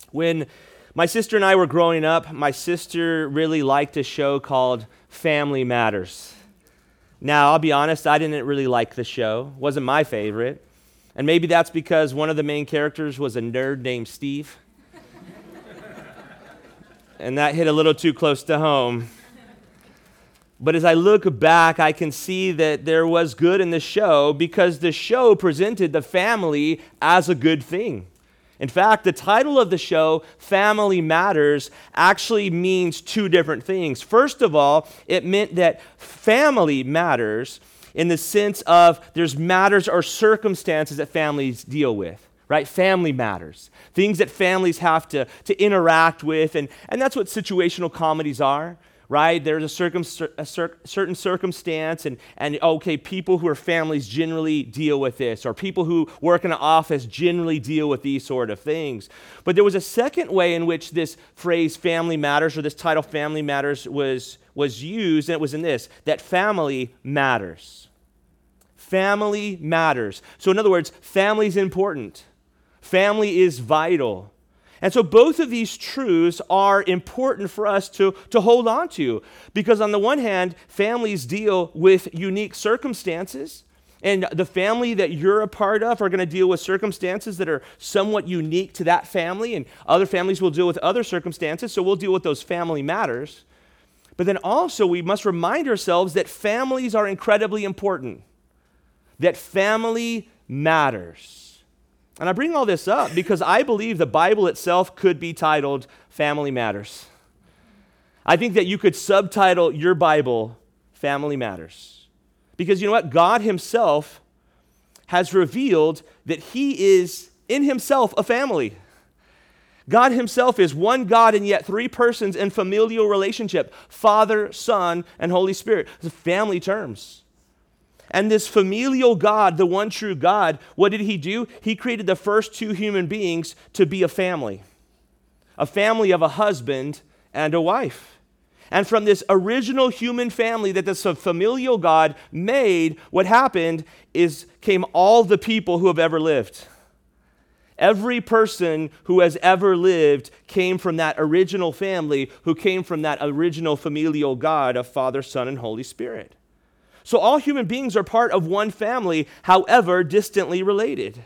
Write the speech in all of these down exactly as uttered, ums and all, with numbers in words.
When my sister and I were growing up, my sister really liked a show called Family Matters. Now, I'll be honest, I didn't really like the show. It wasn't my favorite. And maybe that's because one of the main characters was a nerd named Steve. And that hit a little too close to home. But as I look back, I can see that there was good in the show because the show presented the family as a good thing. In fact, the title of the show, Family Matters, actually means two different things. First of all, it meant that family matters in the sense of there's matters or circumstances that families deal with, right? Family matters, things that families have to, to interact with, and, and that's what situational comedies are. Right? There's a, circum, a cir- certain circumstance, and, and okay, people who are families generally deal with this, or people who work in an office generally deal with these sort of things. But there was a second way in which this phrase family matters, or this title family matters, was, was used, and it was in this, that family matters. Family matters. So in other words, family is important. Family is vital. And so both of these truths are important for us to, to hold on to, because on the one hand, families deal with unique circumstances, and the family that you're a part of are going to deal with circumstances that are somewhat unique to that family, and other families will deal with other circumstances, so we'll deal with those family matters. But then also we must remind ourselves that families are incredibly important, that family matters. And I bring all this up because I believe the Bible itself could be titled Family Matters. I think that you could subtitle your Bible Family Matters. Because you know what? God himself has revealed that he is in himself a family. God himself is one God and yet three persons in familial relationship: Father, Son, and Holy Spirit. It's family terms. And this familial God, the one true God, what did he do? He created the first two human beings to be a family. A family of a husband and a wife. And from this original human family that this familial God made, what happened is came all the people who have ever lived. Every person who has ever lived came from that original family, who came from that original familial God of Father, Son, and Holy Spirit. So all human beings are part of one family, however distantly related.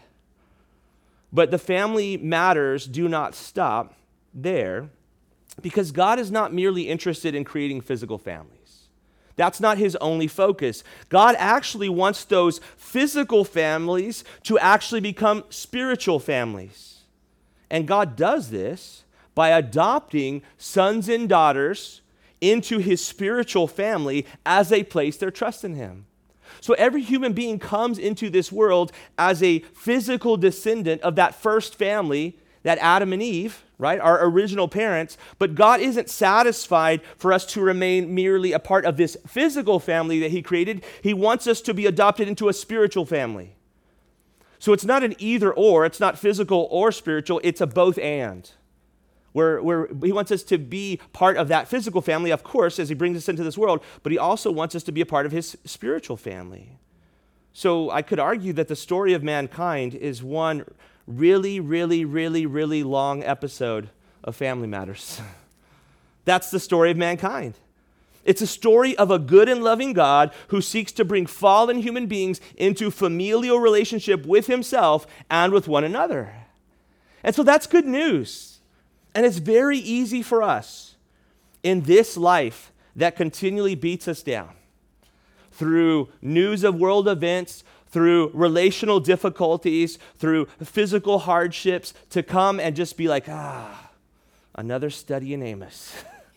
But the family matters do not stop there, because God is not merely interested in creating physical families. That's not his only focus. God actually wants those physical families to actually become spiritual families. And God does this by adopting sons and daughters into his spiritual family as they place their trust in him. So every human being comes into this world as a physical descendant of that first family, that Adam and Eve, right, our original parents. But God isn't satisfied for us to remain merely a part of this physical family that he created. He wants us to be adopted into a spiritual family. So it's not an either or, it's not physical or spiritual, it's a both and. Where, where he wants us to be part of that physical family, of course, as he brings us into this world, but he also wants us to be a part of his spiritual family. So I could argue that the story of mankind is one really, really, really, really long episode of Family Matters. That's the story of mankind. It's a story of a good and loving God who seeks to bring fallen human beings into familial relationship with himself and with one another. And so that's good news. And it's very easy for us in this life that continually beats us down through news of world events, through relational difficulties, through physical hardships, to come and just be like, ah, another study in Amos.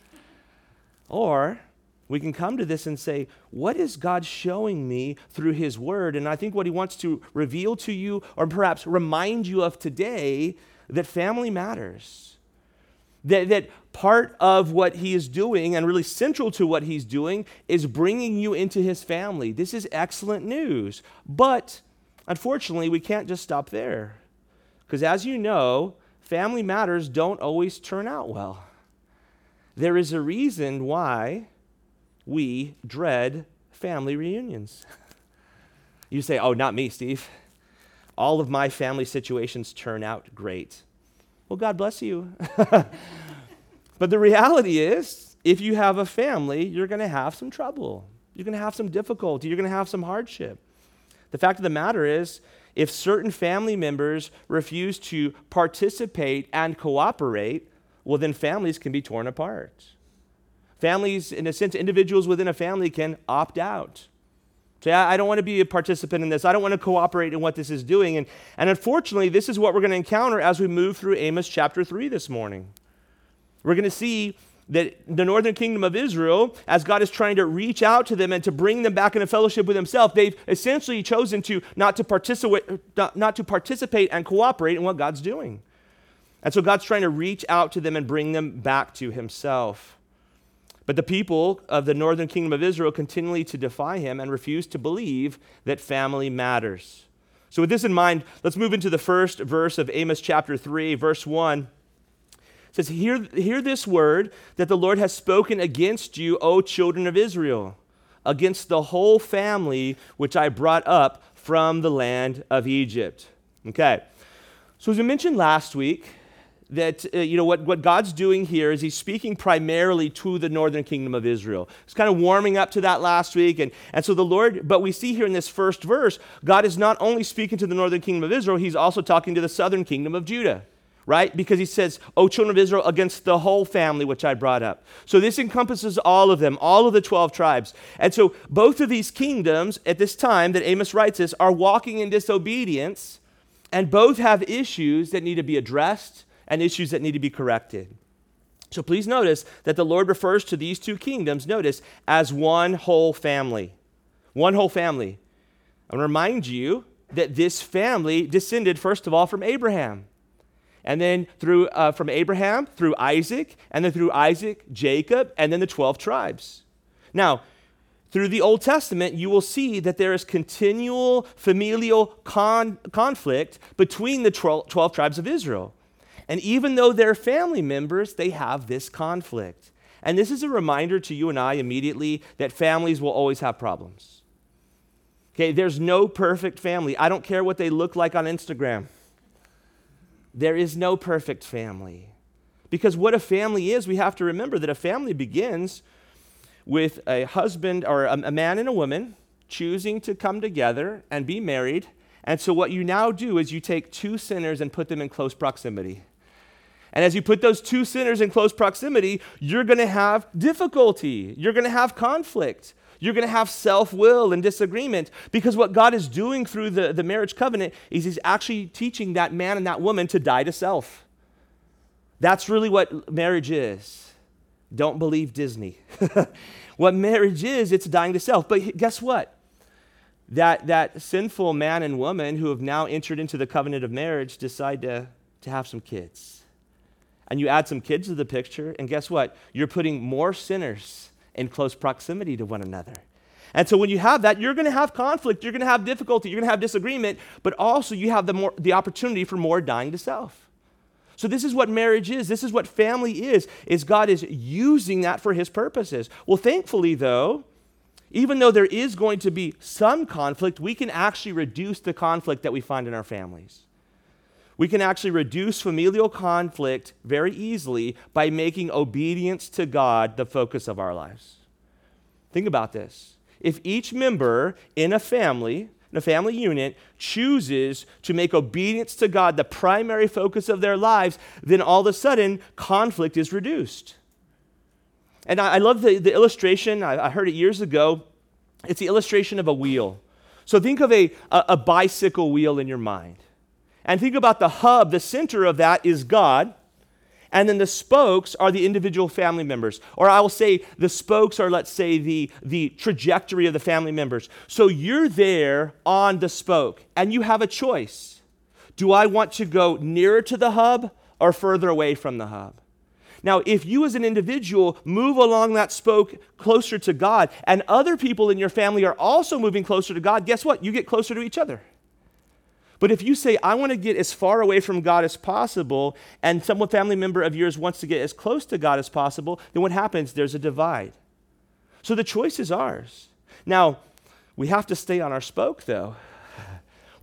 Or we can come to this and say, what is God showing me through his word? And I think what he wants to reveal to you, or perhaps remind you of today, that family matters. That, that part of what he is doing, and really central to what he's doing, is bringing you into his family. This is excellent news. But unfortunately, we can't just stop there. Because as you know, family matters don't always turn out well. There is a reason why we dread family reunions. You say, oh, not me, Steve. All of my family situations turn out great. Well, God bless you. But the reality is, if you have a family, you're going to have some trouble. You're going to have some difficulty. You're going to have some hardship. The fact of the matter is, if certain family members refuse to participate and cooperate, well, then families can be torn apart. Families, in a sense, individuals within a family can opt out. Say, I, I don't want to be a participant in this. I don't want to cooperate in what this is doing. And, and unfortunately, this is what we're going to encounter as we move through Amos chapter three this morning. We're going to see that the northern kingdom of Israel, as God is trying to reach out to them and to bring them back into fellowship with himself, they've essentially chosen to not to participate, not to participate and cooperate in what God's doing. And so God's trying to reach out to them and bring them back to himself. But the people of the northern kingdom of Israel continually to defy him and refuse to believe that family matters. So with this in mind, let's move into the first verse of Amos chapter three, verse one. It says, hear, hear this word that the Lord has spoken against you, O children of Israel, against the whole family which I brought up from the land of Egypt. Okay, so as we mentioned last week, that uh, you know what, what God's doing here is he's speaking primarily to the northern kingdom of Israel. He's kind of warming up to that last week. And, and so the Lord, but we see here in this first verse, God is not only speaking to the northern kingdom of Israel, he's also talking to the southern kingdom of Judah. Right? Because he says, O children of Israel, against the whole family which I brought up. So this encompasses all of them, all of the twelve tribes. And so both of these kingdoms at this time that Amos writes this are walking in disobedience, and both have issues that need to be addressed and issues that need to be corrected. So please notice that the Lord refers to these two kingdoms, notice, as one whole family. One whole family. I want to remind you that this family descended, first of all, from Abraham. And then through uh, from Abraham, through Isaac, and then through Isaac, Jacob, and then the twelve tribes. Now, through the Old Testament, you will see that there is continual familial con- conflict between the twelve, twelve tribes of Israel. And even though they're family members, they have this conflict. And this is a reminder to you and I immediately that families will always have problems. Okay, there's no perfect family. I don't care what they look like on Instagram. There is no perfect family. Because what a family is, we have to remember that a family begins with a husband or a, a man and a woman choosing to come together and be married. And so what you now do is you take two sinners and put them in close proximity. And as you put those two sinners in close proximity, you're going to have difficulty. You're going to have conflict. You're going to have self-will and disagreement, because what God is doing through the, the marriage covenant is he's actually teaching that man and that woman to die to self. That's really what marriage is. Don't believe Disney. What marriage is, it's dying to self. But guess what? That, that sinful man and woman who have now entered into the covenant of marriage decide to, to have some kids. And you add some kids to the picture, and guess what? You're putting more sinners in close proximity to one another. And so when you have that, you're going to have conflict, you're going to have difficulty, you're going to have disagreement, but also you have the more the opportunity for more dying to self. So this is what marriage is. This is what family is, is God is using that for his purposes. Well, thankfully, though, even though there is going to be some conflict, we can actually reduce the conflict that we find in our families. We can actually reduce familial conflict very easily by making obedience to God the focus of our lives. Think about this. If each member in a family, in a family unit, chooses to make obedience to God the primary focus of their lives, then all of a sudden, conflict is reduced. And I, I love the, the illustration. I, I heard it years ago. It's the illustration of a wheel. So think of a, a, a bicycle wheel in your mind. And think about the hub, the center of that is God, and then the spokes are the individual family members. Or I will say the spokes are, let's say, the, the trajectory of the family members. So you're there on the spoke, and you have a choice. Do I want to go nearer to the hub or further away from the hub? Now, if you as an individual move along that spoke closer to God, and other people in your family are also moving closer to God, guess what? You get closer to each other. But if you say, I want to get as far away from God as possible, and some family member of yours wants to get as close to God as possible, then what happens? There's a divide. So the choice is ours. Now, we have to stay on our spoke, though.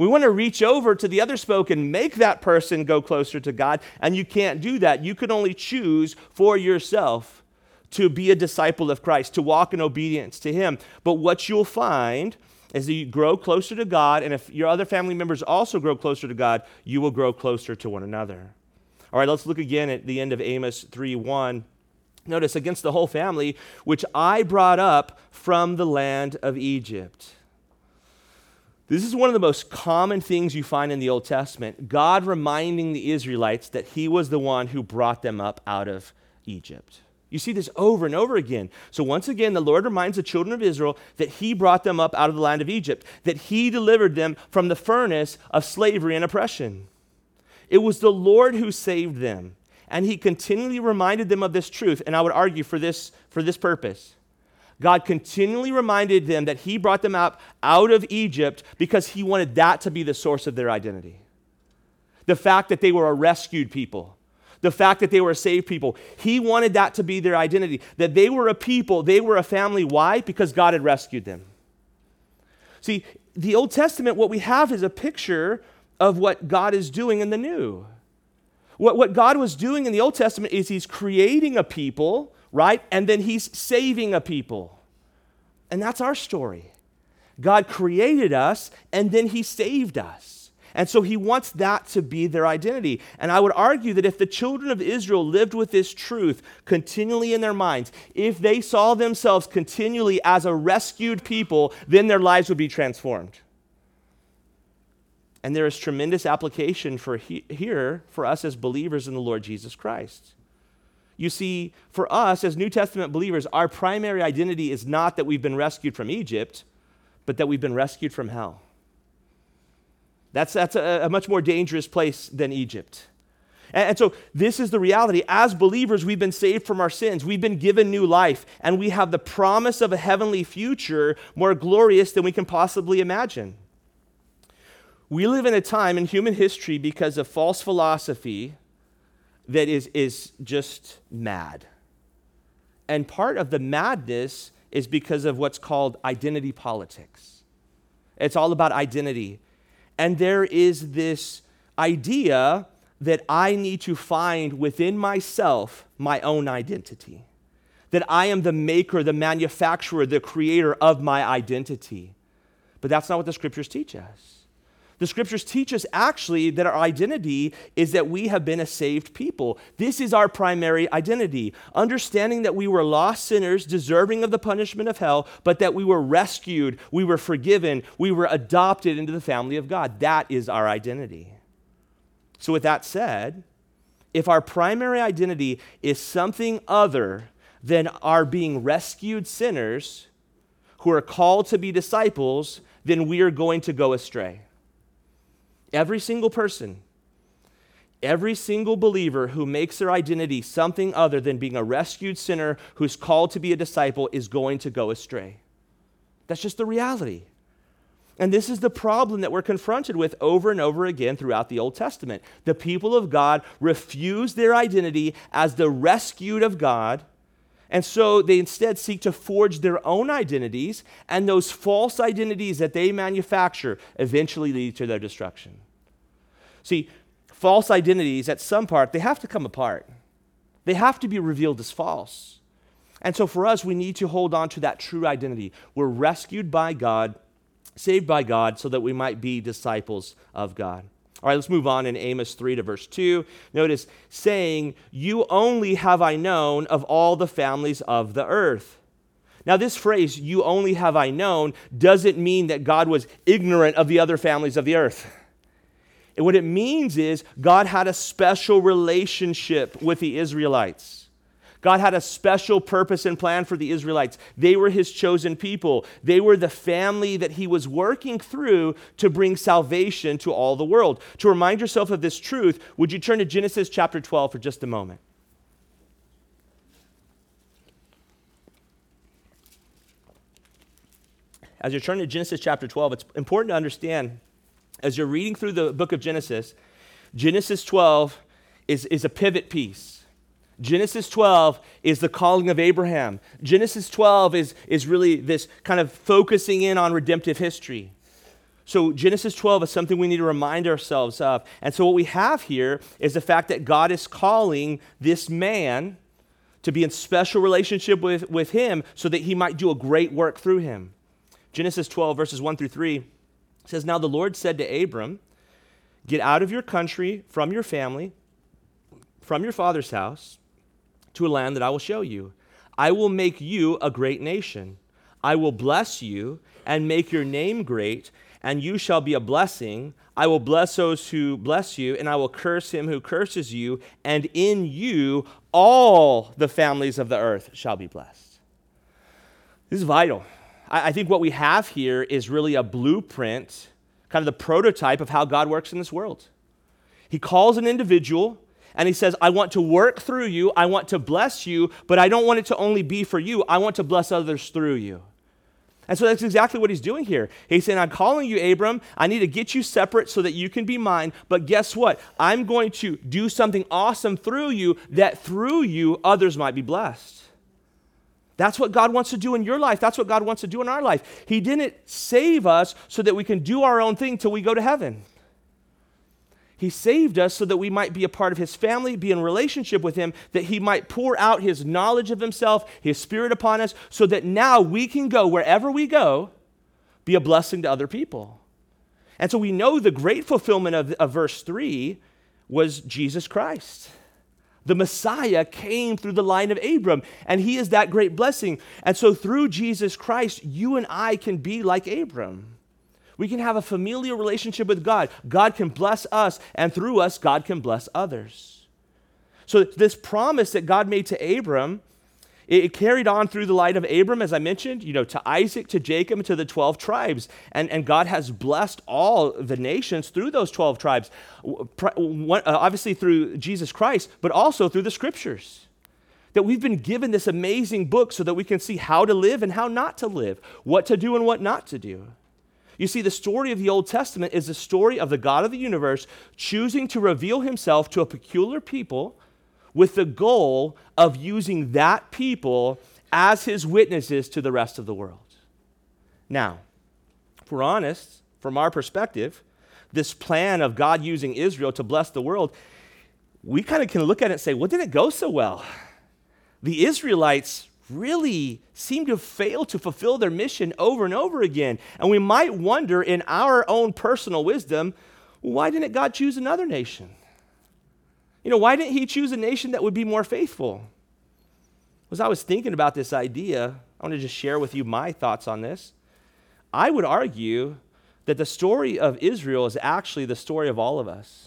We want to reach over to the other spoke and make that person go closer to God, and you can't do that. You can only choose for yourself to be a disciple of Christ, to walk in obedience to him. But what you'll find is that you grow closer to God, and if your other family members also grow closer to God, you will grow closer to one another. All right, let's look again at the end of Amos three one. Notice, against the whole family, which I brought up from the land of Egypt. This is one of the most common things you find in the Old Testament, God reminding the Israelites that he was the one who brought them up out of Egypt. You see this over and over again. So once again, the Lord reminds the children of Israel that he brought them up out of the land of Egypt, that he delivered them from the furnace of slavery and oppression. It was the Lord who saved them, and he continually reminded them of this truth, and I would argue for this, for this purpose. God continually reminded them that he brought them out, out of Egypt because he wanted that to be the source of their identity. The fact that they were a rescued people, the fact that they were a saved people, he wanted that to be their identity, that they were a people, they were a family. Why? Because God had rescued them. See, the Old Testament, what we have is a picture of what God is doing in the New. What, what God was doing in the Old Testament is he's creating a people, right? And then he's saving a people. And that's our story. God created us, and then he saved us. And so he wants that to be their identity. And I would argue that if the children of Israel lived with this truth continually in their minds, if they saw themselves continually as a rescued people, then their lives would be transformed. And there is tremendous application for he- here for us as believers in the Lord Jesus Christ. You see, for us as New Testament believers, our primary identity is not that we've been rescued from Egypt, but that we've been rescued from hell. That's, that's a, a much more dangerous place than Egypt. And, and so this is the reality. As believers, we've been saved from our sins. We've been given new life, and we have the promise of a heavenly future more glorious than we can possibly imagine. We live in a time in human history because of false philosophy that is, is just mad. And part of the madness is because of what's called identity politics. It's all about identity. And there is this idea that I need to find within myself my own identity. That I am the maker, the manufacturer, the creator of my identity. But that's not what the scriptures teach us. The scriptures teach us actually that our identity is that we have been a saved people. This is our primary identity. Understanding that we were lost sinners, deserving of the punishment of hell, but that we were rescued, we were forgiven, we were adopted into the family of God. That is our identity. So with that said, if our primary identity is something other than our being rescued sinners who are called to be disciples, then we are going to go astray. Every single person, every single believer who makes their identity something other than being a rescued sinner who's called to be a disciple is going to go astray. That's just the reality. And this is the problem that we're confronted with over and over again throughout the Old Testament. The people of God refuse their identity as the rescued of God, and so they instead seek to forge their own identities, and those false identities that they manufacture eventually lead to their destruction. See, false identities at some part, they have to come apart. They have to be revealed as false. And so for us, we need to hold on to that true identity. We're rescued by God, saved by God, so that we might be disciples of God. All right, let's move on in Amos three to verse two. Notice, saying, "You only have I known of all the families of the earth." Now this phrase, "you only have I known," doesn't mean that God was ignorant of the other families of the earth. And what it means is God had a special relationship with the Israelites. God had a special purpose and plan for the Israelites. They were his chosen people. They were the family that he was working through to bring salvation to all the world. To remind yourself of this truth, would you turn to Genesis chapter twelve for just a moment? As you're turning to Genesis chapter twelve, it's important to understand, as you're reading through the book of Genesis, Genesis twelve is, is a pivot piece. Genesis twelve is the calling of Abraham. Genesis twelve is, is really this kind of focusing in on redemptive history. So Genesis twelve is something we need to remind ourselves of. And so what we have here is the fact that God is calling this man to be in special relationship with, with him so that he might do a great work through him. Genesis twelve, verses one through three says, "Now the Lord said to Abram, get out of your country, from your family, from your father's house, to a land that I will show you. I will make you a great nation. I will bless you and make your name great, and you shall be a blessing. I will bless those who bless you, and I will curse him who curses you, and in you all the families of the earth shall be blessed." This is vital. I, I think what we have here is really a blueprint, kind of the prototype of how God works in this world. He calls an individual, and he says, I want to work through you, I want to bless you, but I don't want it to only be for you. I want to bless others through you. And so that's exactly what he's doing here. He's saying, I'm calling you, Abram. I need to get you separate so that you can be mine. But guess what? I'm going to do something awesome through you that through you others might be blessed. That's what God wants to do in your life. That's what God wants to do in our life. He didn't save us so that we can do our own thing till we go to heaven. He saved us so that we might be a part of his family, be in relationship with him, that he might pour out his knowledge of himself, his spirit upon us, so that now we can go wherever we go, be a blessing to other people. And so we know the great fulfillment of, of verse three was Jesus Christ. The Messiah came through the line of Abram, and he is that great blessing. And so through Jesus Christ, you and I can be like Abram. We can have a familial relationship with God. God can bless us, and through us, God can bless others. So this promise that God made to Abram, it, it carried on through the line of Abram, as I mentioned, you know, to Isaac, to Jacob, and to the twelve tribes. And, and God has blessed all the nations through those twelve tribes, obviously through Jesus Christ, but also through the scriptures. That we've been given this amazing book so that we can see how to live and how not to live, what to do and what not to do. You see, the story of the Old Testament is the story of the God of the universe choosing to reveal himself to a peculiar people with the goal of using that people as his witnesses to the rest of the world. Now, if we're honest, from our perspective, this plan of God using Israel to bless the world, we kind of can look at it and say, well, didn't it go so well? The Israelites really seem to fail to fulfill their mission over and over again. And we might wonder in our own personal wisdom, why didn't God choose another nation? You know, why didn't he choose a nation that would be more faithful? As I was thinking about this idea, I want to just share with you my thoughts on this. I would argue that the story of Israel is actually the story of all of us.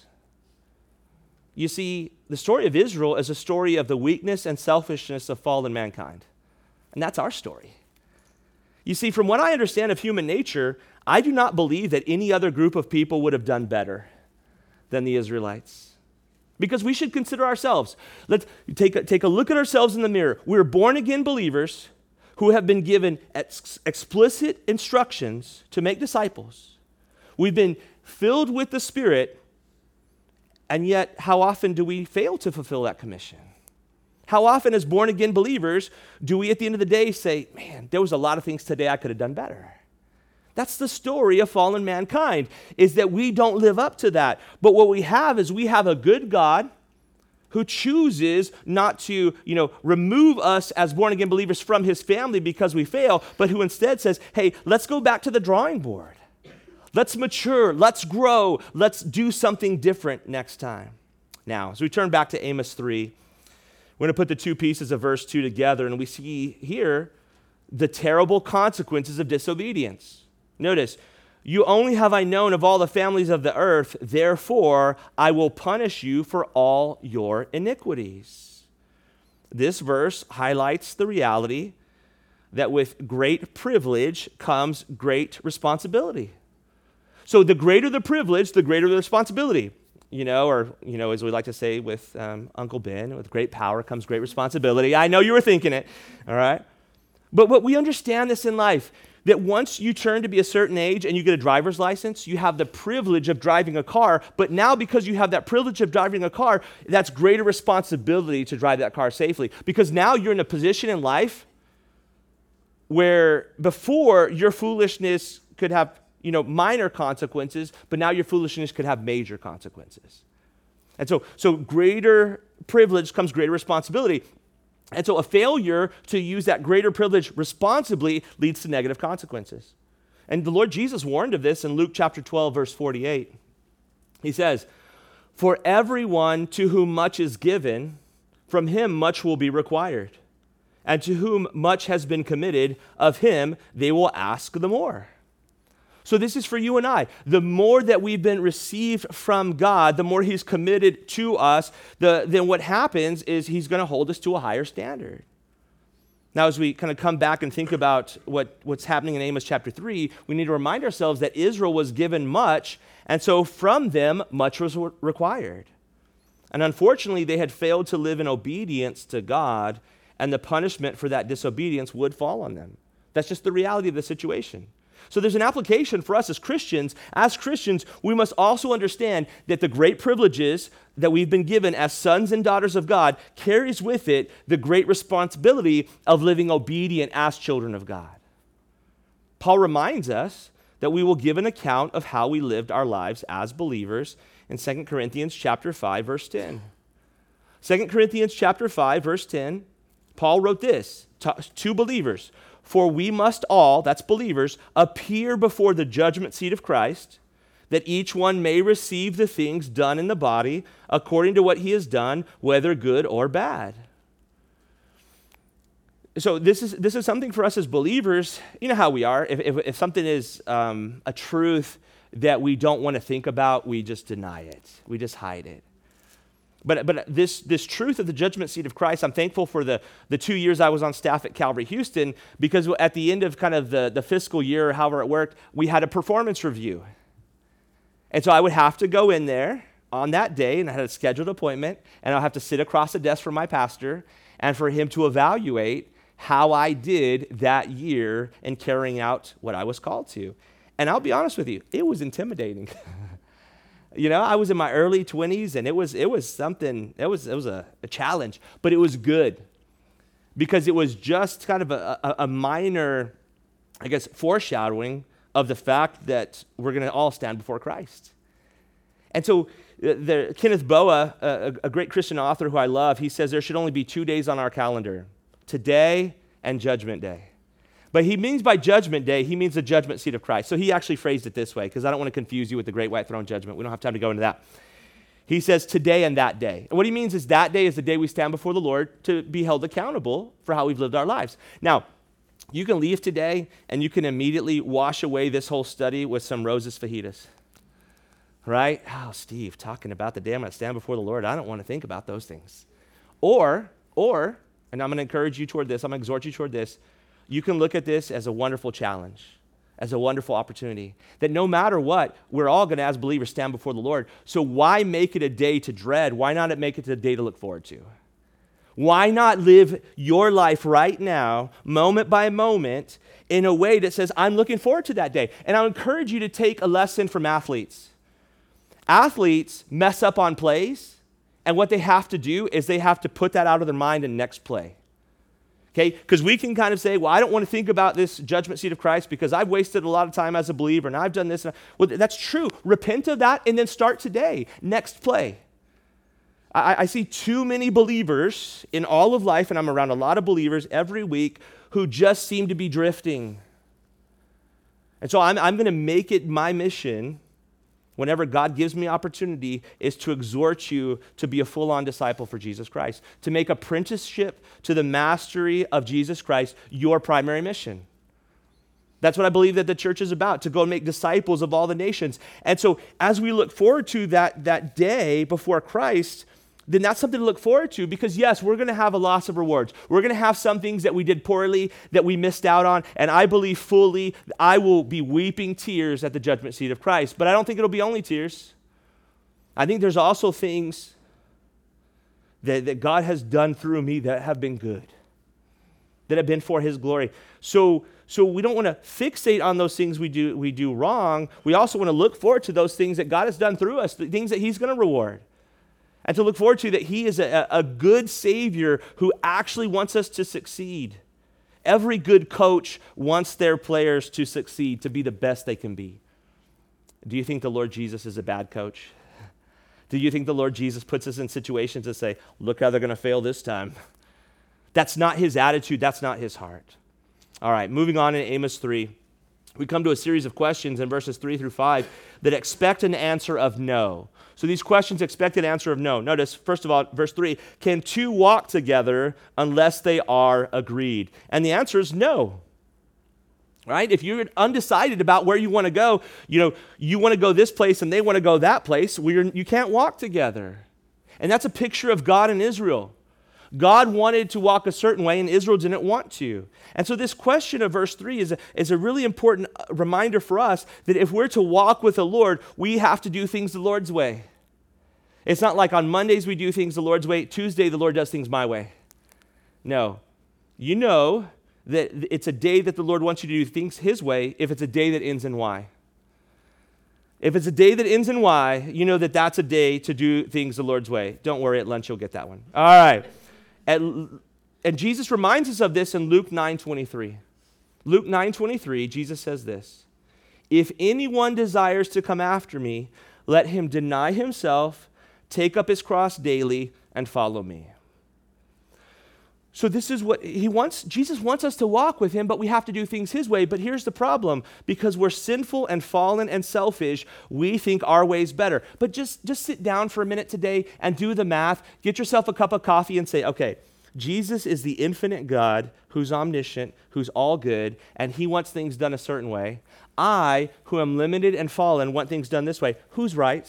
You see, the story of Israel is a story of the weakness and selfishness of fallen mankind. And that's our story. You see, from what I understand of human nature, I do not believe that any other group of people would have done better than the Israelites. Because we should consider ourselves. Let's take a, take a look at ourselves in the mirror. We're born-again believers who have been given ex- explicit instructions to make disciples. We've been filled with the Spirit, and yet how often do we fail to fulfill that commission? How often as born-again believers do we at the end of the day say, man, there was a lot of things today I could have done better? That's the story of fallen mankind, is that we don't live up to that. But what we have is we have a good God who chooses not to, you know, remove us as born-again believers from his family because we fail, but who instead says, hey, let's go back to the drawing board. Let's mature, let's grow, let's do something different next time. Now, as we turn back to Amos three, we're going to put the two pieces of verse two together, and we see here the terrible consequences of disobedience. Notice, you only have I known of all the families of the earth, therefore I will punish you for all your iniquities. This verse highlights the reality that with great privilege comes great responsibility. So the greater the privilege, the greater the responsibility. You know, or, you know, as we like to say with um, Uncle Ben, with great power comes great responsibility. I know you were thinking it, all right? But what we understand this in life, that once you turn to be a certain age and you get a driver's license, you have the privilege of driving a car, but now because you have that privilege of driving a car, that's greater responsibility to drive that car safely. Because now you're in a position in life where before your foolishness could have, you know, minor consequences, but now your foolishness could have major consequences. And so, so greater privilege comes greater responsibility. And so a failure to use that greater privilege responsibly leads to negative consequences. And the Lord Jesus warned of this in Luke chapter twelve, verse forty-eight. He says, "For everyone to whom much is given, from him much will be required. And to whom much has been committed, of him they will ask the more." So this is for you and I. The more that we've been received from God, the more he's committed to us, the, then what happens is he's going to hold us to a higher standard. Now, as we kind of come back and think about what, what's happening in Amos chapter three, we need to remind ourselves that Israel was given much, and so from them, much was required. And unfortunately, they had failed to live in obedience to God, and the punishment for that disobedience would fall on them. That's just the reality of the situation. So there's an application for us as Christians. As Christians, we must also understand that the great privileges that we've been given as sons and daughters of God carries with it the great responsibility of living obedient as children of God. Paul reminds us that we will give an account of how we lived our lives as believers in Second Corinthians chapter five, verse ten. Second Corinthians chapter five, verse ten, Paul wrote this to, to believers. "For we must all," that's believers, "appear before the judgment seat of Christ, that each one may receive the things done in the body according to what he has done, whether good or bad." So this is this is something for us as believers. You know how we are. If, if, if something is um, a truth that we don't want to think about, we just deny it. We just hide it. But but this this truth of the judgment seat of Christ, I'm thankful for the, the two years I was on staff at Calvary Houston, because at the end of kind of the, the fiscal year, or however it worked, we had a performance review. And so I would have to go in there on that day, and I had a scheduled appointment, and I'll have to sit across the desk from my pastor, and for him to evaluate how I did that year in carrying out what I was called to. And I'll be honest with you, it was intimidating. You know, I was in my early twenties, and it was it was something, it was it was a, a challenge, but it was good because it was just kind of a, a, a minor, I guess, foreshadowing of the fact that we're going to all stand before Christ. And so uh, the, Kenneth Boa, a, a great Christian author who I love, he says there should only be two days on our calendar, today and Judgment Day. But he means by Judgment Day, he means the judgment seat of Christ. So he actually phrased it this way, because I don't want to confuse you with the great white throne judgment. We don't have time to go into that. He says today and that day. And what he means is that day is the day we stand before the Lord to be held accountable for how we've lived our lives. Now, you can leave today, and you can immediately wash away this whole study with some roses fajitas. Right? Oh, Steve, talking about the day I'm going to stand before the Lord, I don't want to think about those things. Or, or, and I'm going to encourage you toward this, I'm going to exhort you toward this, you can look at this as a wonderful challenge, as a wonderful opportunity, that no matter what, we're all going to, as believers, stand before the Lord. So why make it a day to dread? Why not make it a day to look forward to? Why not live your life right now, moment by moment, in a way that says, I'm looking forward to that day? And I'll encourage you to take a lesson from athletes. Athletes mess up on plays, and what they have to do is they have to put that out of their mind in next play. Okay, because we can kind of say, well, I don't want to think about this judgment seat of Christ because I've wasted a lot of time as a believer and I've done this. Well, that's true. Repent of that and then start today. Next play. I, I see too many believers in all of life, and I'm around a lot of believers every week who just seem to be drifting. And so I'm, I'm going to make it my mission, whenever God gives me opportunity, is to exhort you to be a full-on disciple for Jesus Christ, to make apprenticeship to the mastery of Jesus Christ your primary mission. That's what I believe that the church is about, to go and make disciples of all the nations. And so as we look forward to that, that day before Christ, then that's something to look forward to, because yes, we're going to have a loss of rewards. We're going to have some things that we did poorly, that we missed out on, and I believe fully I will be weeping tears at the judgment seat of Christ. But I don't think it'll be only tears. I think there's also things that, that God has done through me that have been good, that have been for his glory. So, so we don't want to fixate on those things we do, we do wrong. We also want to look forward to those things that God has done through us, the things that he's going to reward. And to look forward to that he is a, a good Savior who actually wants us to succeed. Every good coach wants their players to succeed, to be the best they can be. Do you think the Lord Jesus is a bad coach? Do you think the Lord Jesus puts us in situations that say, look how they're going to fail this time? That's not his attitude. That's not his heart. All right, moving on in Amos three. We come to a series of questions in verses three through five that expect an answer of no. So these questions expect an answer of no. Notice, first of all, verse three, can two walk together unless they are agreed? And the answer is no. Right? If you're undecided about where you want to go, you know, you want to go this place and they want to go that place, we're, you can't walk together. And that's a picture of God and Israel. God wanted to walk a certain way and Israel didn't want to. And so this question of verse three is a, is a really important reminder for us that if we're to walk with the Lord, we have to do things the Lord's way. It's not like on Mondays we do things the Lord's way, Tuesday the Lord does things my way. No. You know that it's a day that the Lord wants you to do things his way if it's a day that ends in Y. If it's a day that ends in Y, you know that that's a day to do things the Lord's way. Don't worry, at lunch you'll get that one. All right. At, and Jesus reminds us of this in Luke nine twenty-three. Luke nine twenty-three, Jesus says this, if anyone desires to come after me, let him deny himself, take up his cross daily, and follow me. So this is what he wants. Jesus wants us to walk with him, but we have to do things his way. But here's the problem. Because we're sinful and fallen and selfish, we think our way's better. But just, just sit down for a minute today and do the math. Get yourself a cup of coffee and say, okay, Jesus is the infinite God who's omniscient, who's all good, and he wants things done a certain way. I, who am limited and fallen, want things done this way. Who's right?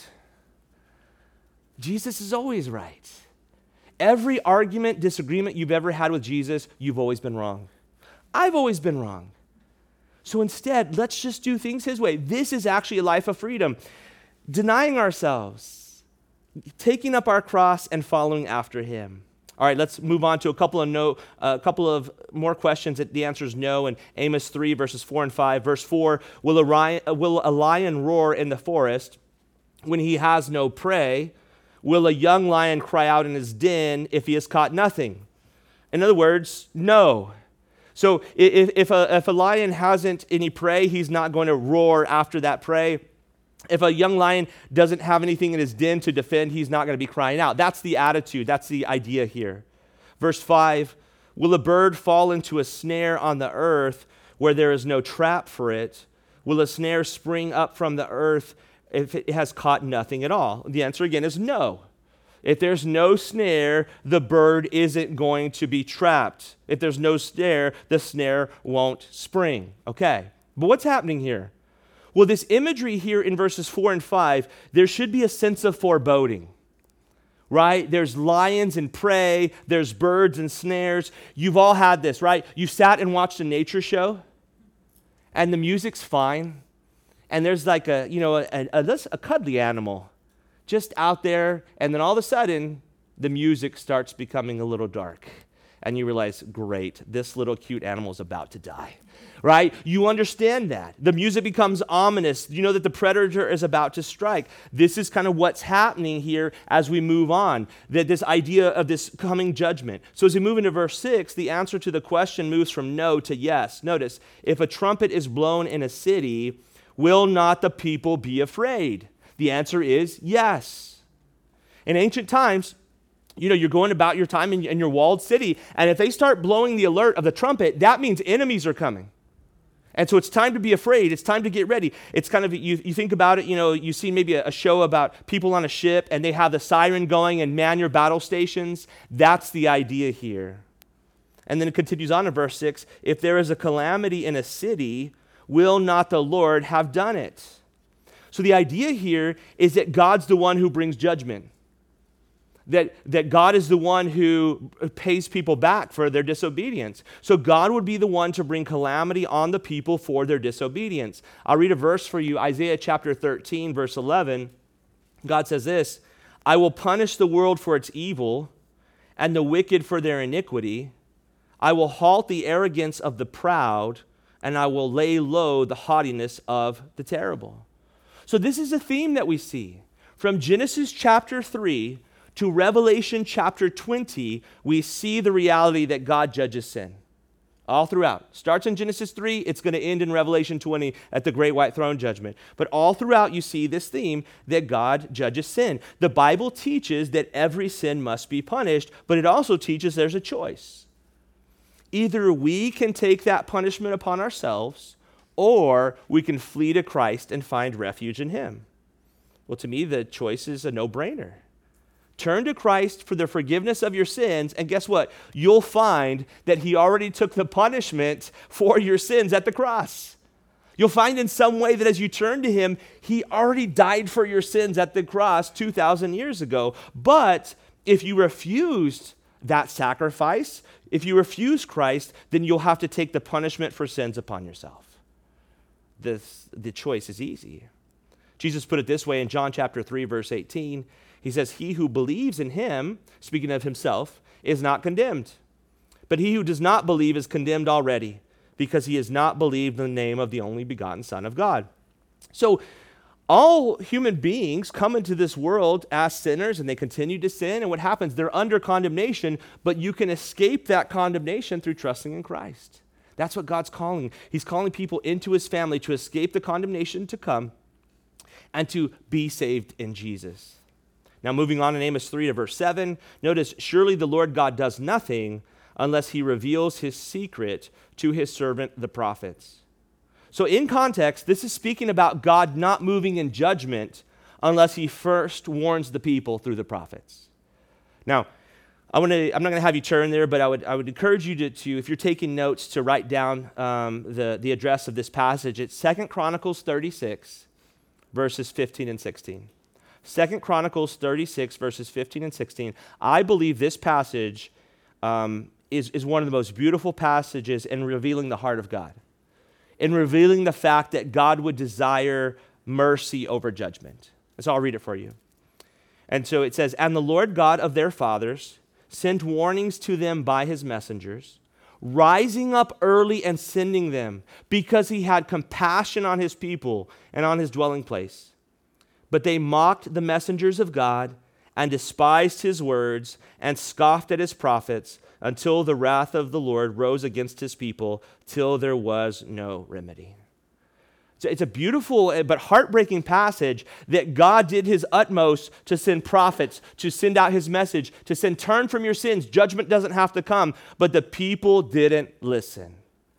Jesus is always right. Every argument, disagreement you've ever had with Jesus, you've always been wrong. I've always been wrong. So instead, let's just do things his way. This is actually a life of freedom. Denying ourselves, taking up our cross and following after him. All right, let's move on to a couple of no, a couple of more questions. The answer is no. In Amos three, verses four and five. Verse four, will a, lion, will a lion roar in the forest when he has no prey? Will a young lion cry out in his den if he has caught nothing? In other words, no. So if, if, a, if a lion hasn't any prey, he's not going to roar after that prey. If a young lion doesn't have anything in his den to defend, he's not going to be crying out. That's the attitude. That's the idea here. Verse five, will a bird fall into a snare on the earth where there is no trap for it? Will a snare spring up from the earth if it has caught nothing at all? The answer again is no. If there's no snare, the bird isn't going to be trapped. If there's no snare, the snare won't spring. Okay, but what's happening here? Well, this imagery here in verses four and five, there should be a sense of foreboding, right? There's lions and prey, there's birds and snares. You've all had this, right? You sat and watched a nature show, and the music's fine. And there's like a, you know, a, a, a cuddly animal just out there, and then all of a sudden, the music starts becoming a little dark. And you realize, great, this little cute animal is about to die, right? You understand that. The music becomes ominous. You know that the predator is about to strike. This is kind of what's happening here as we move on, that this idea of this coming judgment. So as we move into verse six, the answer to the question moves from no to yes. Notice, if a trumpet is blown in a city, will not the people be afraid? The answer is yes. In ancient times, you know, you're going about your time in, in your walled city, and if they start blowing the alert of the trumpet, that means enemies are coming. And so it's time to be afraid. It's time to get ready. It's kind of, you, you think about it, you know, you see maybe a, a show about people on a ship, and they have the siren going and man your battle stations. That's the idea here. And then it continues on in verse six, if there is a calamity in a city, will not the Lord have done it? So the idea here is that God's the one who brings judgment. That, that God is the one who pays people back for their disobedience. So God would be the one to bring calamity on the people for their disobedience. I'll read a verse for you, Isaiah chapter thirteen, verse eleven. God says this, I will punish the world for its evil and the wicked for their iniquity. I will halt the arrogance of the proud, and I will lay low the haughtiness of the terrible. So this is a theme that we see. From Genesis chapter three to Revelation chapter twenty, we see the reality that God judges sin. All throughout. Starts in Genesis three, it's going to end in Revelation twenty at the great white throne judgment. But all throughout you see this theme that God judges sin. The Bible teaches that every sin must be punished, but it also teaches there's a choice. Either we can take that punishment upon ourselves, or we can flee to Christ and find refuge in him. Well, to me, the choice is a no-brainer. Turn to Christ for the forgiveness of your sins, and guess what? You'll find that he already took the punishment for your sins at the cross. You'll find in some way that as you turn to him, he already died for your sins at the cross two thousand years ago. But if you refused that sacrifice, if you refuse Christ, then you'll have to take the punishment for sins upon yourself. This, the choice is easy. Jesus put it this way in John chapter three, verse eighteen. He says, he who believes in him, speaking of himself, is not condemned. But he who does not believe is condemned already, because he has not believed in the name of the only begotten Son of God. So all human beings come into this world as sinners, and they continue to sin. And what happens? They're under condemnation, but you can escape that condemnation through trusting in Christ. That's what God's calling. He's calling people into his family to escape the condemnation to come and to be saved in Jesus. Now, moving on in Amos three to verse seven, notice, surely the Lord God does nothing unless he reveals his secret to his servant, the prophets. So in context, this is speaking about God not moving in judgment unless he first warns the people through the prophets. Now, I want to, I'm not going to have you turn there, but I would, I would encourage you to, to, if you're taking notes, to write down um, the, the address of this passage. It's Second Chronicles thirty-six, verses fifteen and sixteen. Second Chronicles thirty-six, verses fifteen and sixteen. I believe this passage um, is, is one of the most beautiful passages in revealing the heart of God, in revealing the fact that God would desire mercy over judgment. And so I'll read it for you. And so it says, and the Lord God of their fathers sent warnings to them by his messengers, rising up early and sending them, because he had compassion on his people and on his dwelling place. But they mocked the messengers of God and despised his words and scoffed at his prophets until the wrath of the Lord rose against his people till there was no remedy. So it's a beautiful but heartbreaking passage that God did his utmost to send prophets, to send out his message, to send turn from your sins. Judgment doesn't have to come, but the people didn't listen.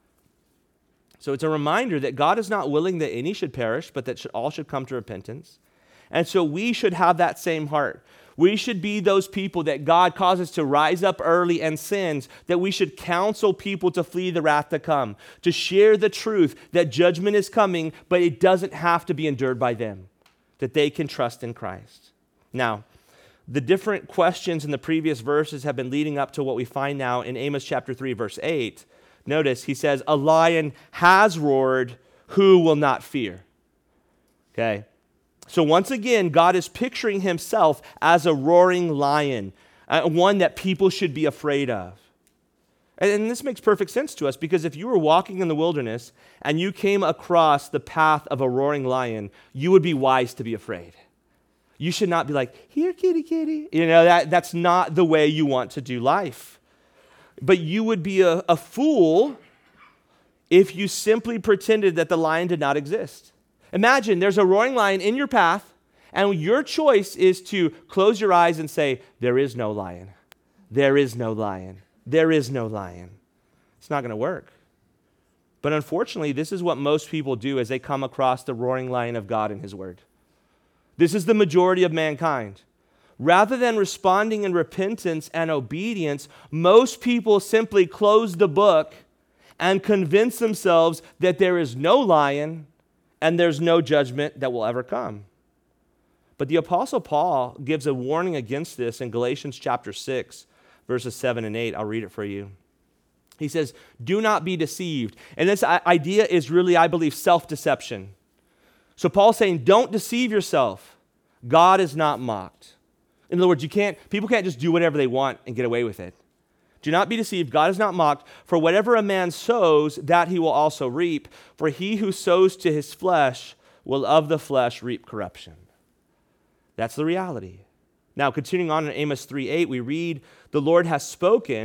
So it's a reminder that God is not willing that any should perish, but that all should come to repentance. And so we should have that same heart. We should be those people that God causes to rise up early and sins, that we should counsel people to flee the wrath to come, to share the truth that judgment is coming, but it doesn't have to be endured by them, that they can trust in Christ. Now, the different questions in the previous verses have been leading up to what we find now in Amos chapter three, verse eight. Notice he says, a lion has roared, who will not fear? Okay. So once again, God is picturing himself as a roaring lion, uh, one that people should be afraid of. And, and this makes perfect sense to us, because if you were walking in the wilderness and you came across the path of a roaring lion, you would be wise to be afraid. You should not be like, here, kitty, kitty. You know, that, that's not the way you want to do life. But you would be a, a fool if you simply pretended that the lion did not exist. Imagine there's a roaring lion in your path, and your choice is to close your eyes and say, there is no lion. There is no lion. There is no lion. It's not going to work. But unfortunately, this is what most people do as they come across the roaring lion of God in his word. This is the majority of mankind. Rather than responding in repentance and obedience, most people simply close the book and convince themselves that there is no lion and there's no judgment that will ever come. But the Apostle Paul gives a warning against this in Galatians chapter six, verses seven and eight. I'll read it for you. He says, do not be deceived. And this idea is really, I believe, self-deception. So Paul's saying, don't deceive yourself. God is not mocked. In other words, you can't, people can't just do whatever they want and get away with it. Do not be deceived. God is not mocked. For whatever a man sows, that he will also reap. For he who sows to his flesh will of the flesh reap corruption. That's the reality. Now, continuing on in Amos three eight, we read, the Lord has spoken,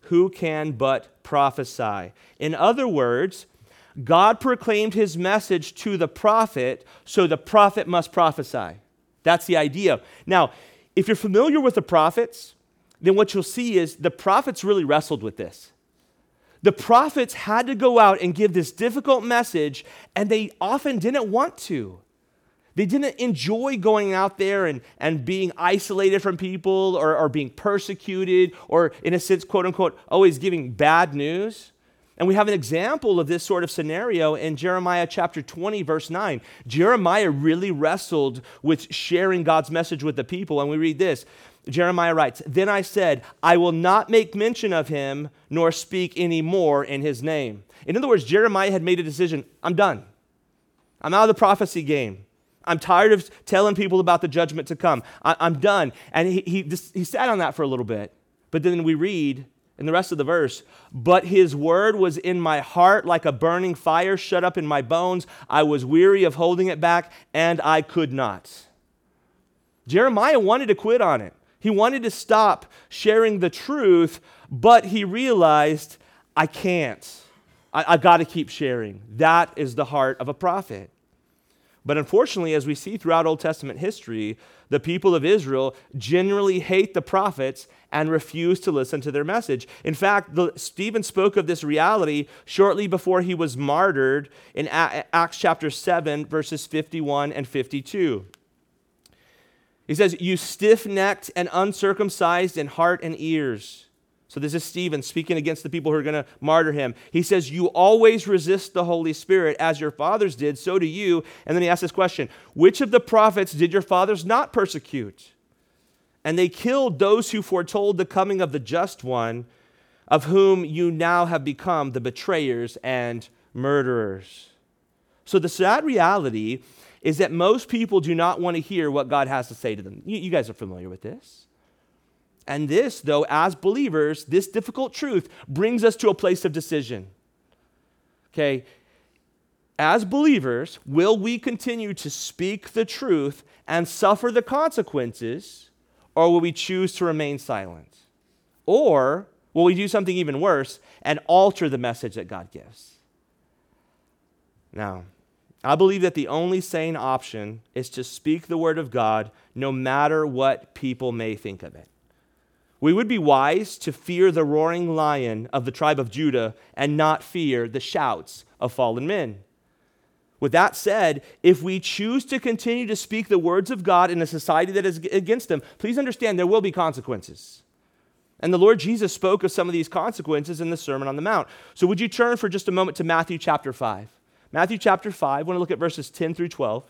who can but prophesy? In other words, God proclaimed his message to the prophet, so the prophet must prophesy. That's the idea. Now, if you're familiar with the prophets, then what you'll see is the prophets really wrestled with this. The prophets had to go out and give this difficult message, and they often didn't want to. They didn't enjoy going out there and, and being isolated from people or, or being persecuted or, in a sense, quote unquote, always giving bad news. And we have an example of this sort of scenario in Jeremiah chapter twenty, verse nine. Jeremiah really wrestled with sharing God's message with the people, and we read this. Jeremiah writes, "Then I said, I will not make mention of him, nor speak any more in his name." In other words, Jeremiah had made a decision. I'm done. I'm out of the prophecy game. I'm tired of telling people about the judgment to come. I, I'm done. And he, he, just, he sat on that for a little bit. But then we read in the rest of the verse, "But his word was in my heart like a burning fire shut up in my bones. I was weary of holding it back, and I could not." Jeremiah wanted to quit on it. He wanted to stop sharing the truth, but he realized, I can't. I, I've got to keep sharing. That is the heart of a prophet. But unfortunately, as we see throughout Old Testament history, the people of Israel generally hate the prophets and refuse to listen to their message. In fact, the, Stephen spoke of this reality shortly before he was martyred in A- Acts chapter seven, verses fifty-one and fifty-two. He says, "You stiff-necked and uncircumcised in heart and ears." So this is Stephen speaking against the people who are going to martyr him. He says, "You always resist the Holy Spirit, as your fathers did, so do you." And then he asks this question, "Which of the prophets did your fathers not persecute? And they killed those who foretold the coming of the just one, of whom you now have become the betrayers and murderers." So the sad reality is that most people do not want to hear what God has to say to them. You, you guys are familiar with this. And this, though, as believers, this difficult truth brings us to a place of decision. Okay, as believers, will we continue to speak the truth and suffer the consequences, or will we choose to remain silent? Or will we do something even worse and alter the message that God gives? Now, I believe that the only sane option is to speak the word of God no matter what people may think of it. We would be wise to fear the roaring lion of the tribe of Judah and not fear the shouts of fallen men. With that said, if we choose to continue to speak the words of God in a society that is against them, please understand there will be consequences. And the Lord Jesus spoke of some of these consequences in the Sermon on the Mount. So would you turn for just a moment to Matthew chapter five? Matthew chapter five, I want to look at verses ten through twelve.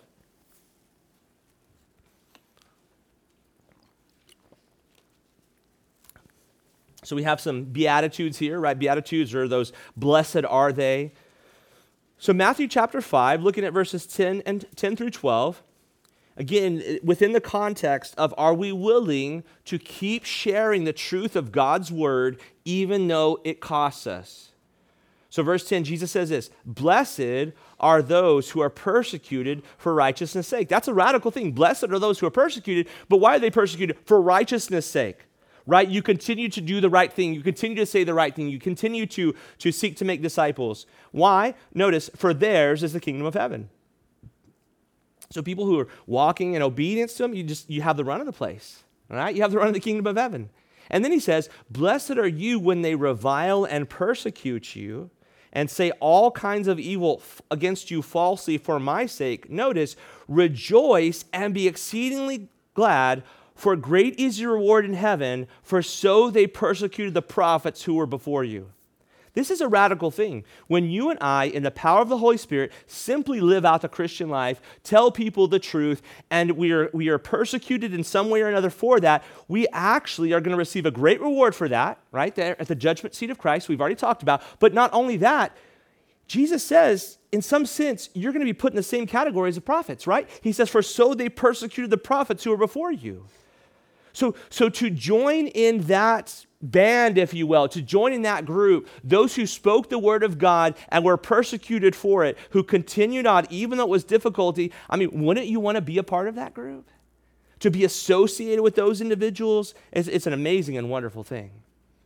So we have some Beatitudes here, right? Beatitudes are those blessed are they. So Matthew chapter five, looking at verses ten and ten through twelve, again, within the context of are we willing to keep sharing the truth of God's word even though it costs us? So verse ten, Jesus says this, "Blessed are those who are persecuted for righteousness' sake." That's a radical thing. Blessed are those who are persecuted, but why are they persecuted? For righteousness' sake, right? You continue to do the right thing. You continue to say the right thing. You continue to, to seek to make disciples. Why? Notice, for theirs is the kingdom of heaven. So people who are walking in obedience to him, you just you have the run of the place, all right? You have the run of the kingdom of heaven. And then he says, "Blessed are you when they revile and persecute you and say all kinds of evil f- against you falsely for my sake." Notice, "Rejoice and be exceedingly glad, for great is your reward in heaven, for so they persecuted the prophets who were before you." This is a radical thing. When you and I, in the power of the Holy Spirit, simply live out the Christian life, tell people the truth, and we are, we are persecuted in some way or another for that, we actually are going to receive a great reward for that, right there at the judgment seat of Christ, we've already talked about. But not only that, Jesus says, in some sense, you're going to be put in the same category as the prophets, right? He says, "For so they persecuted the prophets who were before you." So, so to join in that band, if you will, to join in that group, those who spoke the word of God and were persecuted for it, who continued on even though it was difficulty, I mean, wouldn't you want to be a part of that group? To be associated with those individuals, it's, it's an amazing and wonderful thing.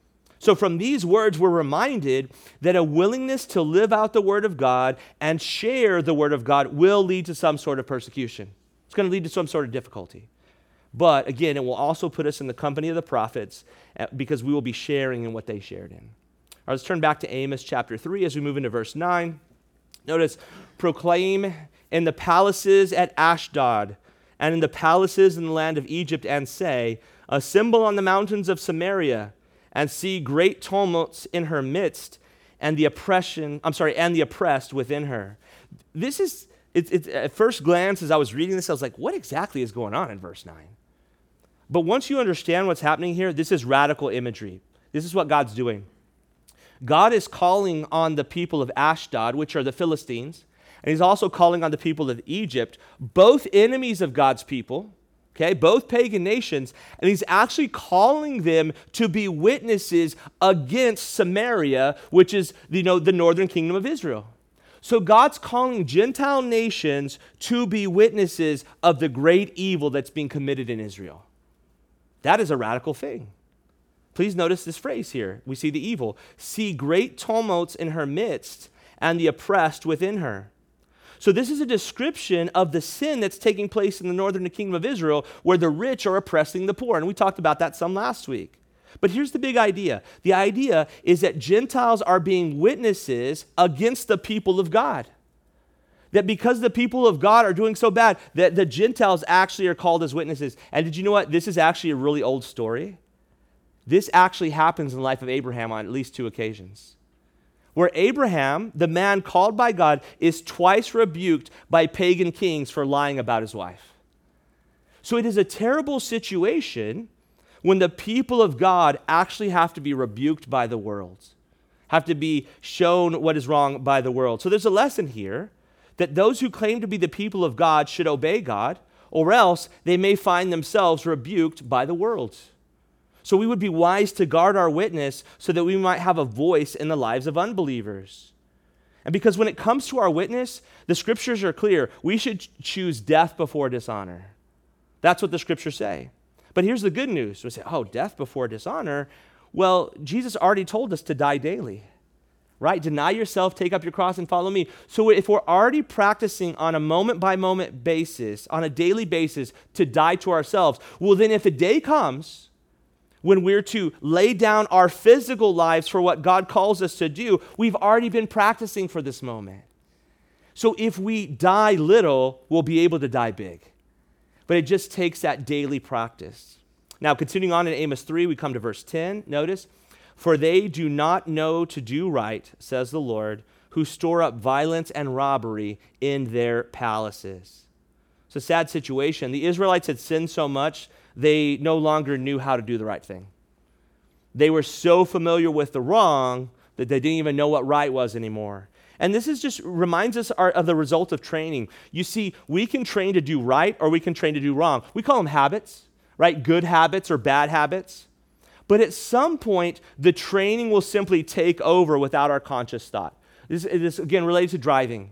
So from these words, we're reminded that a willingness to live out the word of God and share the word of God will lead to some sort of persecution. It's going to lead to some sort of difficulty. But again, it will also put us in the company of the prophets because we will be sharing in what they shared in. All right, let's turn back to Amos chapter three as we move into verse nine. Notice, proclaim in the palaces at Ashdod and in the palaces in the land of Egypt and say, assemble on the mountains of Samaria and see great tumults in her midst, and the oppression, I'm sorry, and the oppressed within her. This is, it, it, at first glance, as I was reading this, I was like, what exactly is going on in verse nine? But once you understand what's happening here, this is radical imagery. This is what God's doing. God is calling on the people of Ashdod, which are the Philistines, and he's also calling on the people of Egypt, both enemies of God's people, okay, both pagan nations, and he's actually calling them to be witnesses against Samaria, which is, you know, the northern kingdom of Israel. So God's calling Gentile nations to be witnesses of the great evil that's being committed in Israel. That is a radical thing. Please notice this phrase here. We see the evil. See great tumults in her midst and the oppressed within her. So this is a description of the sin that's taking place in the northern kingdom of Israel, where the rich are oppressing the poor. And we talked about that some last week. But here's the big idea. The idea is that Gentiles are being witnesses against the people of God. That because the people of God are doing so bad, that the Gentiles actually are called as witnesses. And did you know what? This is actually a really old story. This actually happens in the life of Abraham on at least two occasions, where Abraham, the man called by God, is twice rebuked by pagan kings for lying about his wife. So it is a terrible situation when the people of God actually have to be rebuked by the world, have to be shown what is wrong by the world. So there's a lesson here that those who claim to be the people of God should obey God, or else they may find themselves rebuked by the world. So we would be wise to guard our witness so that we might have a voice in the lives of unbelievers. And because when it comes to our witness, the scriptures are clear. We should choose death before dishonor. That's what the scriptures say. But here's the good news. We say, oh, death before dishonor. Well, Jesus already told us to die daily, right? Deny yourself, take up your cross, and follow me. So if we're already practicing on a moment-by-moment basis, on a daily basis, to die to ourselves, well, then if a day comes when we're to lay down our physical lives for what God calls us to do, we've already been practicing for this moment. So if we die little, we'll be able to die big. But it just takes that daily practice. Now, continuing on in Amos three, we come to verse ten. Notice, for they do not know to do right, says the Lord, who store up violence and robbery in their palaces. It's a sad situation. The Israelites had sinned so much, they no longer knew how to do the right thing. They were so familiar with the wrong that they didn't even know what right was anymore. And this is just reminds us our, of the result of training. You see, we can train to do right or we can train to do wrong. We call them habits, right? Good habits or bad habits. But at some point, the training will simply take over without our conscious thought. This is, again, related to driving.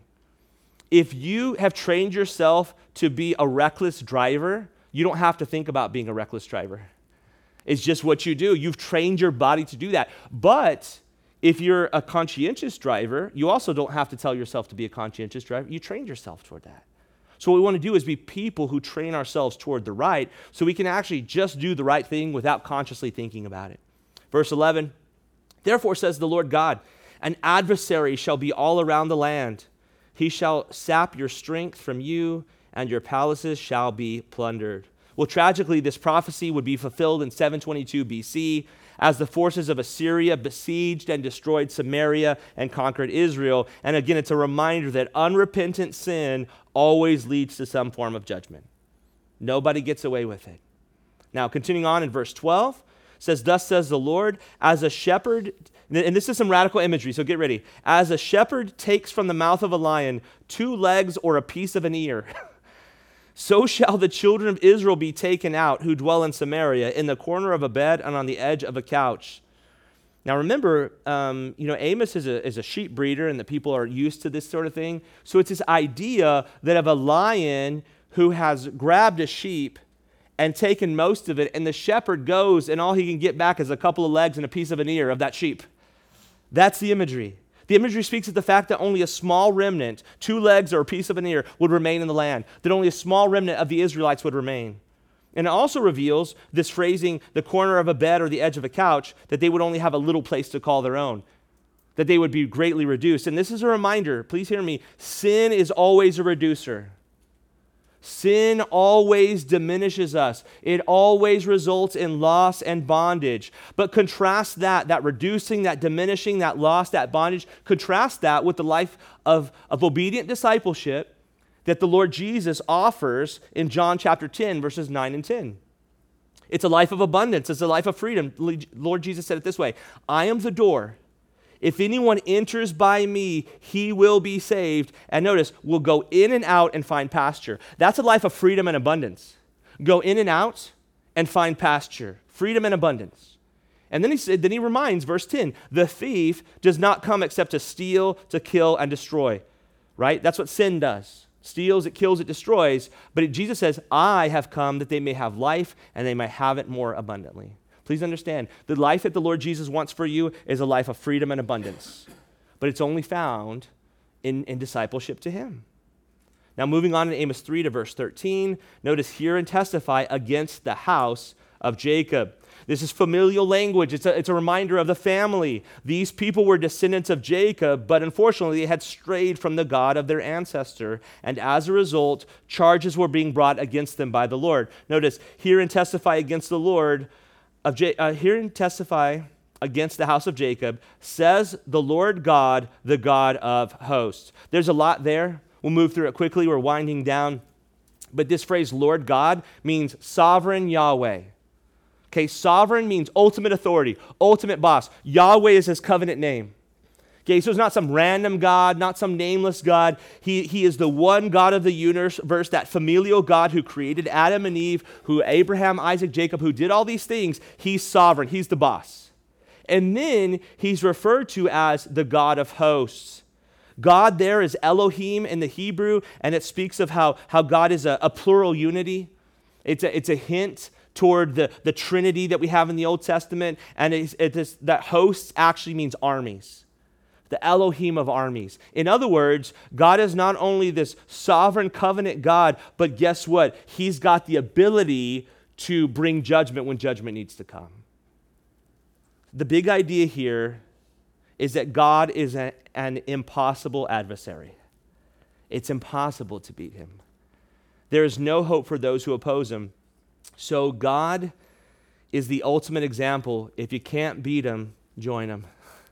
If you have trained yourself to be a reckless driver, you don't have to think about being a reckless driver. It's just what you do. You've trained your body to do that. But if you're a conscientious driver, you also don't have to tell yourself to be a conscientious driver. You trained yourself toward that. So what we want to do is be people who train ourselves toward the right so we can actually just do the right thing without consciously thinking about it. Verse eleven, therefore says the Lord God, an adversary shall be all around the land. He shall sap your strength from you, and your palaces shall be plundered. Well, tragically, this prophecy would be fulfilled in seven twenty-two B C as the forces of Assyria besieged and destroyed Samaria and conquered Israel. And again, it's a reminder that unrepentant sin always leads to some form of judgment. Nobody gets away with it. Now, continuing on in verse twelve, says, thus says the Lord, as a shepherd, and this is some radical imagery, so get ready. As a shepherd takes from the mouth of a lion two legs or a piece of an ear, so shall the children of Israel be taken out who dwell in Samaria, in the corner of a bed and on the edge of a couch. Now remember, um, you know, Amos is a, is a sheep breeder, and the people are used to this sort of thing. So it's this idea that of a lion who has grabbed a sheep and taken most of it, and the shepherd goes, and all he can get back is a couple of legs and a piece of an ear of that sheep. That's the imagery. The imagery speaks of the fact that only a small remnant, two legs or a piece of an ear, would remain in the land, that only a small remnant of the Israelites would remain. And it also reveals this phrasing, the corner of a bed or the edge of a couch, that they would only have a little place to call their own, that they would be greatly reduced. And this is a reminder, please hear me, sin is always a reducer. Sin always diminishes us. It always results in loss and bondage. But contrast that, that reducing, that diminishing, that loss, that bondage, contrast that with the life of, of obedient discipleship that the Lord Jesus offers in John chapter ten, verses nine and ten. It's a life of abundance. It's a life of freedom. Lord Jesus said it this way, I am the door. If anyone enters by me, he will be saved. And notice, will go in and out and find pasture. That's a life of freedom and abundance. Go in and out and find pasture. Freedom and abundance. And then he said, then he reminds, verse ten, the thief does not come except to steal, to kill, and destroy. Right? That's what sin does. Steals, it kills, it destroys. But it, Jesus says, I have come that they may have life and they may have it more abundantly. Please understand, the life that the Lord Jesus wants for you is a life of freedom and abundance. But it's only found in, in discipleship to him. Now moving on in Amos three to verse thirteen, notice, hear and testify against the house of Jacob. This is familial language. It's a, it's a reminder of the family. These people were descendants of Jacob, but unfortunately they had strayed from the God of their ancestor, and as a result, charges were being brought against them by the Lord. Notice, hear and testify against the Lord of J- uh, hear and testify against the house of Jacob, says the Lord God, the God of hosts. There's a lot there. We'll move through it quickly. We're winding down. But this phrase, Lord God, means sovereign Yahweh. Okay, sovereign means ultimate authority, ultimate boss. Yahweh is his covenant name. Okay, so it's not some random God, not some nameless God. He, he is the one God of the universe, that familial God who created Adam and Eve, who Abraham, Isaac, Jacob, who did all these things. He's sovereign. He's the boss. And then he's referred to as the God of hosts. God there is Elohim in the Hebrew, and it speaks of how, how God is a, a plural unity. It's a, it's a hint toward the, the Trinity that we have in the Old Testament, and it's, it's, that hosts actually means armies, the Elohim of armies. In other words, God is not only this sovereign covenant God, but guess what? He's got the ability to bring judgment when judgment needs to come. The big idea here is that God is a, an impossible adversary. It's impossible to beat him. There is no hope for those who oppose him. So God is the ultimate example. If you can't beat him, join him.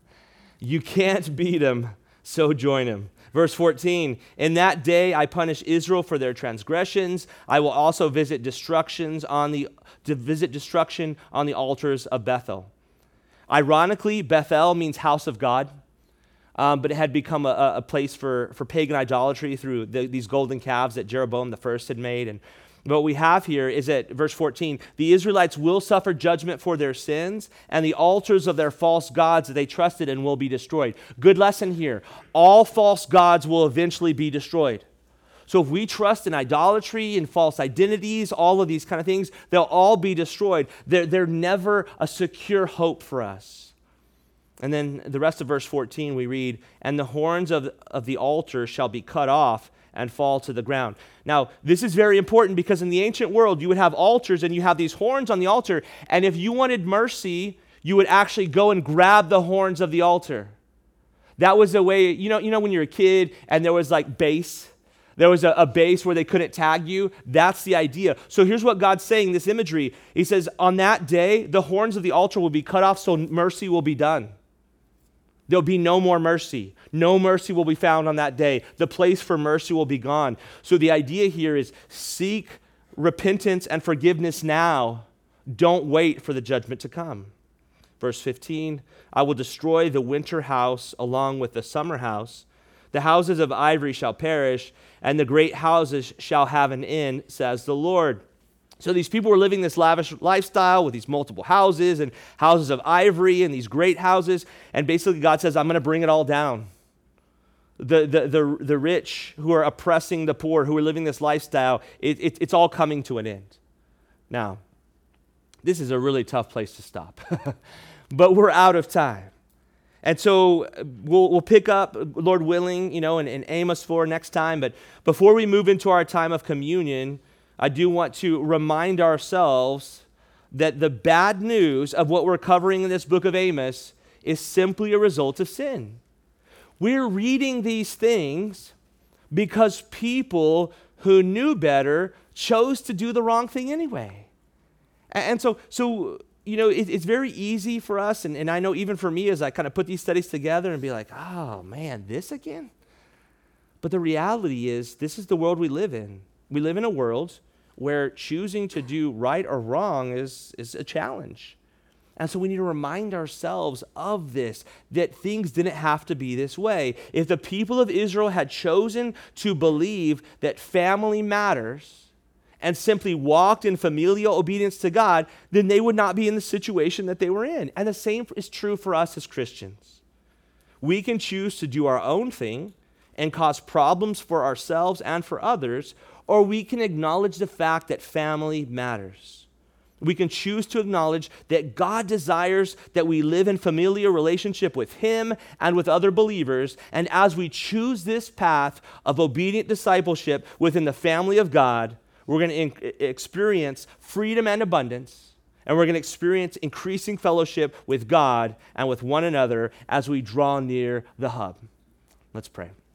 You can't beat him, so join him. Verse fourteen, in that day I punish Israel for their transgressions. I will also visit destructions on the to visit destruction on the altars of Bethel. Ironically, Bethel means house of God, um, but it had become a, a place for, for pagan idolatry through the, these golden calves that Jeroboam the first had made. And what we have here is that, verse fourteen, the Israelites will suffer judgment for their sins, and the altars of their false gods that they trusted in will be destroyed. Good lesson here. All false gods will eventually be destroyed. So if we trust in idolatry and false identities, all of these kind of things, they'll all be destroyed. They're, they're never a secure hope for us. And then the rest of verse fourteen, we read, and the horns of, of the altar shall be cut off and fall to the ground. Now, this is very important because in the ancient world, you would have altars and you have these horns on the altar, and if you wanted mercy, you would actually go and grab the horns of the altar. That was the way, you know, you know when you're a kid and there was like base, there was a, a base where they couldn't tag you. That's the idea. So here's what God's saying, this imagery. He says, on that day, the horns of the altar will be cut off so mercy will be done. There'll be no more mercy. No mercy will be found on that day. The place for mercy will be gone. So the idea here is seek repentance and forgiveness now. Don't wait for the judgment to come. Verse fifteen, I will destroy the winter house along with the summer house. The houses of ivory shall perish, and the great houses shall have an end, says the Lord. So these people were living this lavish lifestyle with these multiple houses and houses of ivory and these great houses. And basically God says, I'm going to bring it all down. The, the, the, the rich who are oppressing the poor, who are living this lifestyle, it, it, it's all coming to an end. Now, this is a really tough place to stop, but we're out of time. And so uh, we'll, we'll pick up, Lord willing, you know, in, in Amos four next time. But before we move into our time of communion, I do want to remind ourselves that the bad news of what we're covering in this book of Amos is simply a result of sin. We're reading these things because people who knew better chose to do the wrong thing anyway. And so, so you know, it, it's very easy for us, and, and I know even for me as I kind of put these studies together and be like, oh man, this again? But the reality is, this is the world we live in. We live in a world where choosing to do right or wrong is, is a challenge. And so we need to remind ourselves of this, that things didn't have to be this way. If the people of Israel had chosen to believe that family matters and simply walked in familial obedience to God, then they would not be in the situation that they were in. And the same is true for us as Christians. We can choose to do our own thing and cause problems for ourselves and for others, or we can acknowledge the fact that family matters. We can choose to acknowledge that God desires that we live in familiar relationship with Him and with other believers. And as we choose this path of obedient discipleship within the family of God, we're going to in- experience freedom and abundance. And we're going to experience increasing fellowship with God and with one another as we draw near the hub. Let's pray.